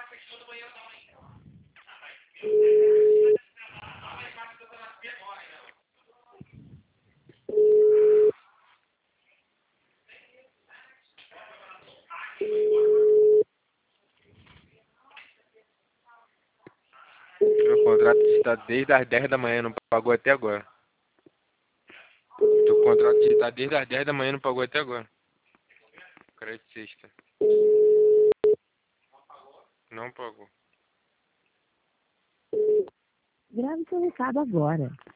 Meu contrato está desde as 10 da manhã, não pagou até agora. Teu contrato está desde as 10 da manhã, não pagou até agora. Crédito sexta. Não pagou. Grave seu recado agora.